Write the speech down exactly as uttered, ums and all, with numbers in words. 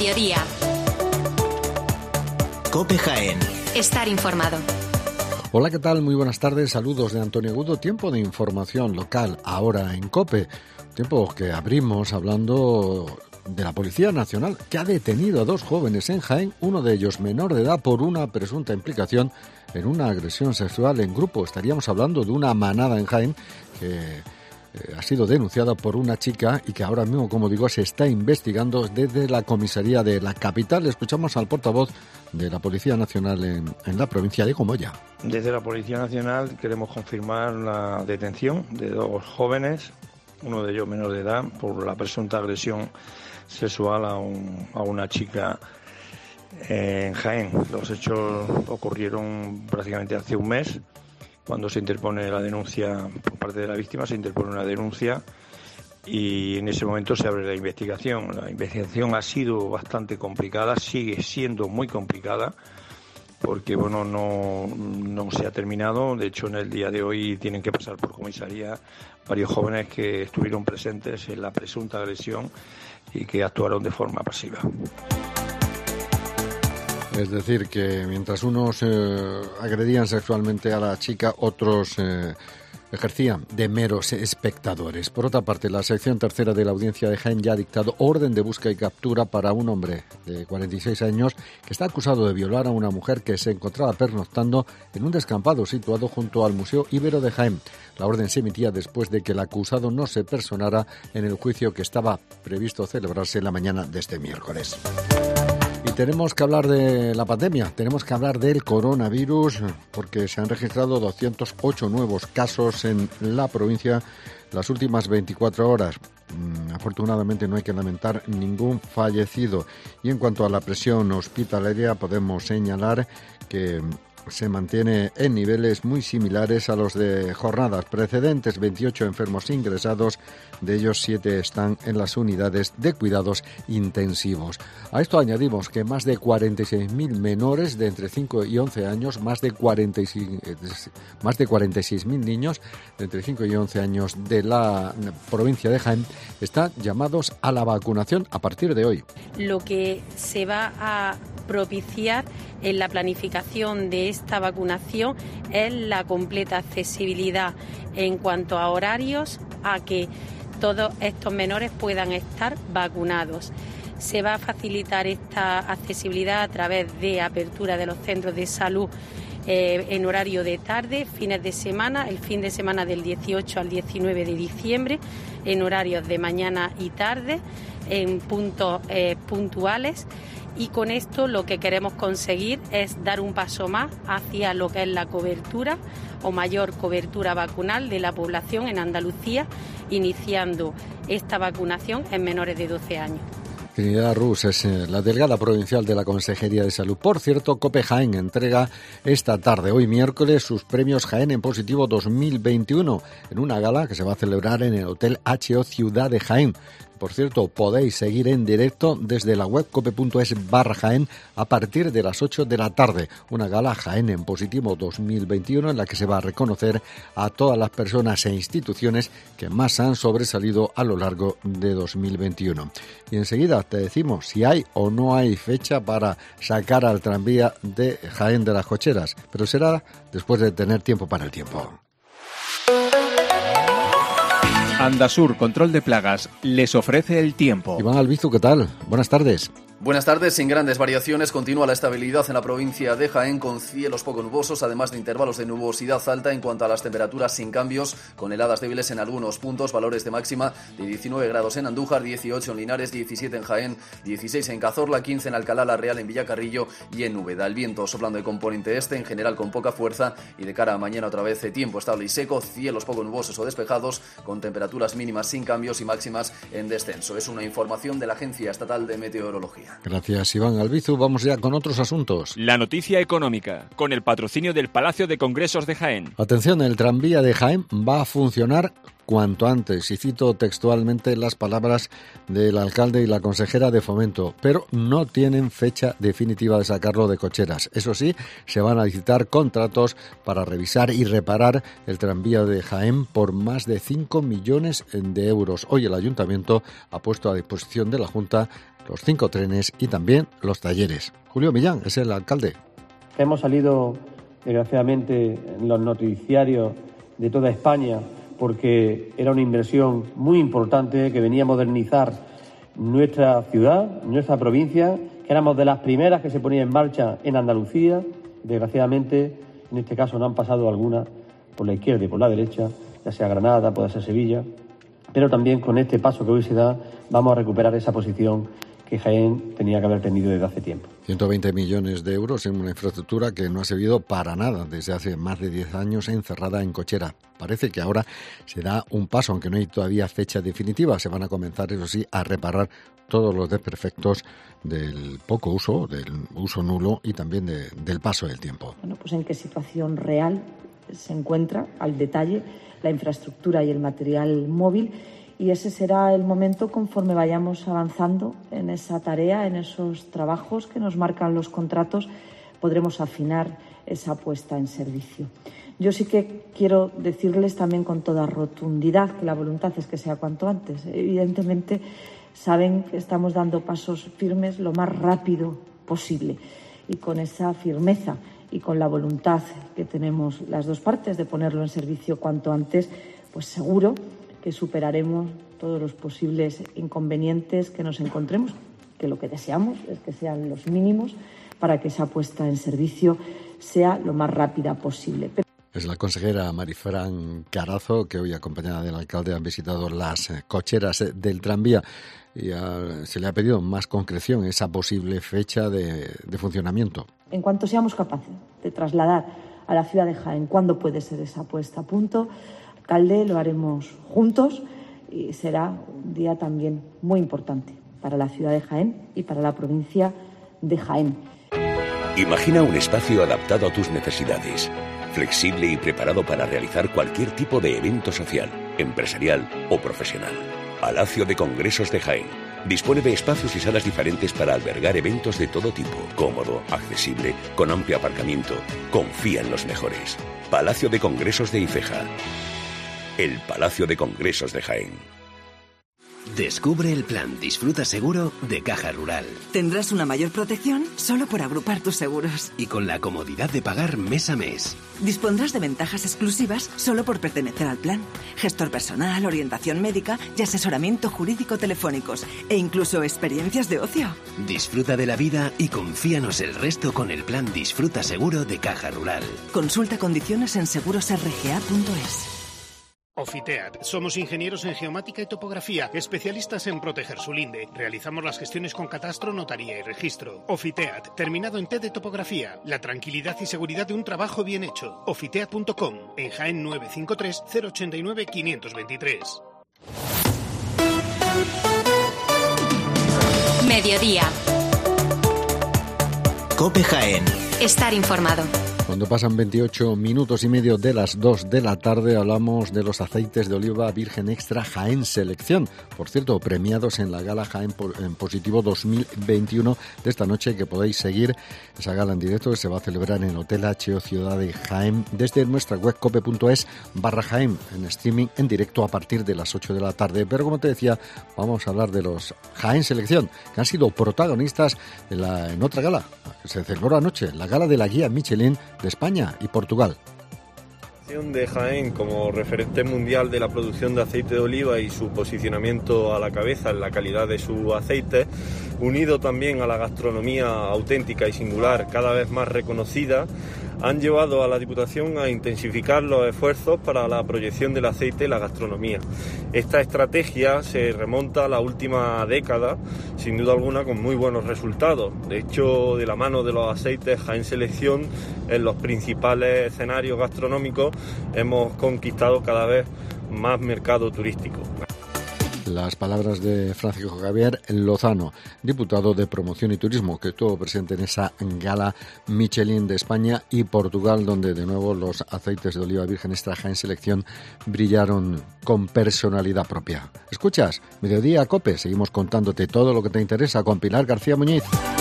mediodía. COPE Jaén. Estar informado. Hola, ¿qué tal? Muy buenas tardes. Saludos de Antonio Agudo. Tiempo de información local ahora en COPE. Tiempo que abrimos hablando de la Policía Nacional, que ha detenido a dos jóvenes en Jaén, uno de ellos menor de edad, por una presunta implicación en una agresión sexual en grupo. Estaríamos hablando de una manada en Jaén que Eh, ha sido denunciada por una chica y que ahora mismo, como digo, se está investigando desde la comisaría de la capital. Escuchamos al portavoz de la Policía Nacional en, en la provincia de Moya. Desde la Policía Nacional queremos confirmar la detención de dos jóvenes, uno de ellos menor de edad, por la presunta agresión sexual a, un, a una chica en Jaén. Los hechos ocurrieron prácticamente hace un mes. Cuando se interpone la denuncia por parte de la víctima, se interpone una denuncia y en ese momento se abre la investigación. La investigación ha sido bastante complicada, sigue siendo muy complicada, porque bueno, no, no se ha terminado. De hecho, en el día de hoy tienen que pasar por comisaría varios jóvenes que estuvieron presentes en la presunta agresión y que actuaron de forma pasiva. Es decir, que mientras unos eh, agredían sexualmente a la chica, otros eh, ejercían de meros espectadores. Por otra parte, la sección tercera de la Audiencia de Jaén ya ha dictado orden de búsqueda y captura para un hombre de cuarenta y seis años que está acusado de violar a una mujer que se encontraba pernoctando en un descampado situado junto al Museo Ibero de Jaén. La orden se emitía después de que el acusado no se personara en el juicio que estaba previsto celebrarse la mañana de este miércoles. Y tenemos que hablar de la pandemia, tenemos que hablar del coronavirus, porque se han registrado doscientos ocho nuevos casos en la provincia las últimas veinticuatro horas. Afortunadamente no hay que lamentar ningún fallecido. Y en cuanto a la presión hospitalaria, podemos señalar que se mantiene en niveles muy similares a los de jornadas precedentes. veintiocho enfermos ingresados, de ellos siete están en las unidades de cuidados intensivos. A esto añadimos que más de cuarenta y seis mil menores de entre cinco y once años, más de cuarenta y seis, más de cuarenta y seis mil niños de entre cinco y once años de la provincia de Jaén están llamados a la vacunación a partir de hoy. Lo que se va a propiciar en la planificación de esta vacunación es la completa accesibilidad en cuanto a horarios a que todos estos menores puedan estar vacunados. Se va a facilitar esta accesibilidad a través de apertura de los centros de salud eh, en horario de tarde, fines de semana, el fin de semana del dieciocho al diecinueve de diciembre, en horarios de mañana y tarde, en puntos eh, puntuales. Y con esto lo que queremos conseguir es dar un paso más hacia lo que es la cobertura o mayor cobertura vacunal de la población en Andalucía, iniciando esta vacunación en menores de doce años. Trinidad Rus es la delegada provincial de la Consejería de Salud. Por cierto, COPE Jaén entrega esta tarde, hoy miércoles, sus premios Jaén en Positivo dos mil veintiuno en una gala que se va a celebrar en el Hotel H O Ciudad de Jaén. Por cierto, podéis seguir en directo desde la web cope.es barra Jaén a partir de las ocho de la tarde. Una gala Jaén en Positivo dos mil veintiuno en la que se va a reconocer a todas las personas e instituciones que más han sobresalido a lo largo de dos mil veintiuno. Y enseguida te decimos si hay o no hay fecha para sacar al tranvía de Jaén de las Cocheras, pero será después de tener tiempo para el tiempo. Andasur Control de Plagas les ofrece el tiempo. Iván Albizu, ¿qué tal? Buenas tardes. Buenas tardes. Sin grandes variaciones, continúa la estabilidad en la provincia de Jaén con cielos poco nubosos, además de intervalos de nubosidad alta. En cuanto a las temperaturas, sin cambios, con heladas débiles en algunos puntos, valores de máxima de diecinueve grados en Andújar, dieciocho en Linares, diecisiete en Jaén, dieciséis en Cazorla, quince en Alcalá la Real, en Villacarrillo y en Úbeda. El viento soplando de componente este, en general con poca fuerza, y de cara a mañana otra vez tiempo estable y seco, cielos poco nubosos o despejados, con temperaturas mínimas sin cambios y máximas en descenso. Es una información de la Agencia Estatal de Meteorología. Gracias, Iván Albizu. Vamos ya con otros asuntos. La noticia económica, con el patrocinio del Palacio de Congresos de Jaén. Atención, el tranvía de Jaén va a funcionar cuanto antes. Y cito textualmente las palabras del alcalde y la consejera de Fomento, pero no tienen fecha definitiva de sacarlo de cocheras. Eso sí, se van a licitar contratos para revisar y reparar el tranvía de Jaén por más de cinco millones de euros. Hoy el Ayuntamiento ha puesto a disposición de la Junta los cinco trenes y también los talleres. Julio Millán es el alcalde. Hemos salido, desgraciadamente, en los noticiarios de toda España porque era una inversión muy importante que venía a modernizar nuestra ciudad, nuestra provincia, que éramos de las primeras que se ponía en marcha en Andalucía. Desgraciadamente, en este caso no han pasado algunas por la izquierda y por la derecha, ya sea Granada, puede ser Sevilla, pero también con este paso que hoy se da vamos a recuperar esa posición que Jaén tenía que haber tenido desde hace tiempo. ciento veinte millones de euros en una infraestructura que no ha servido para nada desde hace más de diez años encerrada en cochera. Parece que ahora se da un paso, aunque no hay todavía fecha definitiva. Se van a comenzar, eso sí, a reparar todos los desperfectos del poco uso, del uso nulo y también de, del paso del tiempo. Bueno, pues en qué situación real se encuentra al detalle la infraestructura y el material móvil. Y ese será el momento conforme vayamos avanzando en esa tarea, en esos trabajos que nos marcan los contratos, podremos afinar esa puesta en servicio. Yo sí que quiero decirles también con toda rotundidad que la voluntad es que sea cuanto antes. Evidentemente saben que estamos dando pasos firmes lo más rápido posible y con esa firmeza y con la voluntad que tenemos las dos partes de ponerlo en servicio cuanto antes, pues seguro que superaremos todos los posibles inconvenientes que nos encontremos, que lo que deseamos es que sean los mínimos para que esa puesta en servicio sea lo más rápida posible. Es la consejera Marifran Carazo, que hoy, acompañada del alcalde, han visitado las cocheras del tranvía y a, se le ha pedido más concreción esa posible fecha de, de funcionamiento. En cuanto seamos capaces de trasladar a la ciudad de Jaén cuándo puede ser esa puesta a punto, alcalde, lo haremos juntos y será un día también muy importante para la ciudad de Jaén y para la provincia de Jaén. Imagina un espacio adaptado a tus necesidades, flexible y preparado para realizar cualquier tipo de evento social, empresarial o profesional. Palacio de Congresos de Jaén dispone de espacios y salas diferentes para albergar eventos de todo tipo, cómodo, accesible, con amplio aparcamiento. Confía en los mejores. Palacio de Congresos de Ifeja. El Palacio de Congresos de Jaén. Descubre el plan Disfruta Seguro de Caja Rural. Tendrás una mayor protección solo por agrupar tus seguros. Y con la comodidad de pagar mes a mes. Dispondrás de ventajas exclusivas solo por pertenecer al plan. Gestor personal, orientación médica y asesoramiento jurídico telefónicos. E incluso experiencias de ocio. Disfruta de la vida y confíanos el resto con el plan Disfruta Seguro de Caja Rural. Consulta condiciones en seguros r g a punto es. Ofiteat. Somos ingenieros en geomática y topografía, especialistas en proteger su linde. Realizamos las gestiones con catastro, notaría y registro. Ofiteat, terminado en T de topografía. La tranquilidad y seguridad de un trabajo bien hecho. Ofiteat punto com, en Jaén nueve cinco tres, cero ocho nueve, cinco dos tres. Mediodía. COPE Jaén. Estar informado. Cuando pasan veintiocho minutos y medio de las dos de la tarde, hablamos de los aceites de oliva virgen extra Jaén Selección. Por cierto, premiados en la gala Jaén en Positivo dos mil veintiuno de esta noche, que podéis seguir esa gala en directo que se va a celebrar en Hotel H O Ciudad de Jaén desde nuestra web cope punto es barra Jaén, en streaming en directo a partir de las ocho de la tarde. Pero como te decía, vamos a hablar de los Jaén Selección, que han sido protagonistas en, la, en otra gala que se celebró anoche, la gala de la guía Michelin de España y Portugal. De Jaén como referente mundial de la producción de aceite de oliva y su posicionamiento a la cabeza en la calidad de su aceite, unido también a la gastronomía auténtica y singular cada vez más reconocida, han llevado a la Diputación a intensificar los esfuerzos para la proyección del aceite en la gastronomía. Esta estrategia se remonta a la última década, sin duda alguna con muy buenos resultados. De hecho, de la mano de los aceites Jaén Selección, en los principales escenarios gastronómicos hemos conquistado cada vez más mercado turístico. las palabras de Francisco Javier Lozano, diputado de Promoción y Turismo, que estuvo presente en esa gala Michelin de España y Portugal, donde de nuevo los aceites de oliva virgen extra Jaén Selección brillaron con personalidad propia. ¿Escuchas? Mediodía Cope, seguimos contándote todo lo que te interesa con Pilar García Muñiz.